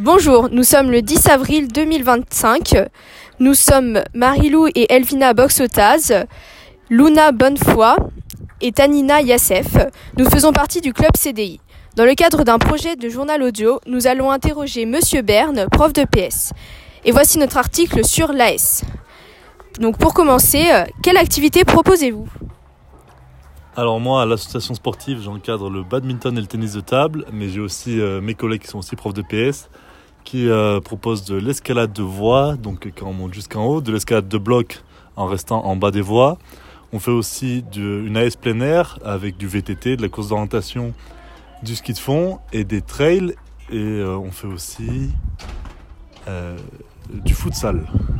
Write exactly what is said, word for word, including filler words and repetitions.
Bonjour, nous sommes le dix avril deux mille vingt-cinq. Nous sommes Marilou et Elvina Boxotaz, Luna Bonnefoy et Tanina Yassef. Nous faisons partie du club C D I. Dans le cadre d'un projet de journal audio, nous allons interroger Monsieur Berne, prof de P S. Et voici notre article sur l'A S. Donc pour commencer, quelle activité proposez-vous ? Alors moi, à l'association sportive, j'encadre le badminton et le tennis de table, mais j'ai aussi euh, mes collègues qui sont aussi profs de P S, qui euh, proposent de l'escalade de voies, donc quand on monte jusqu'en haut, de l'escalade de bloc en restant en bas des voies. On fait aussi de, une A S plein air avec du V T T, de la course d'orientation, du ski de fond et des trails. Et euh, on fait aussi euh, du futsal.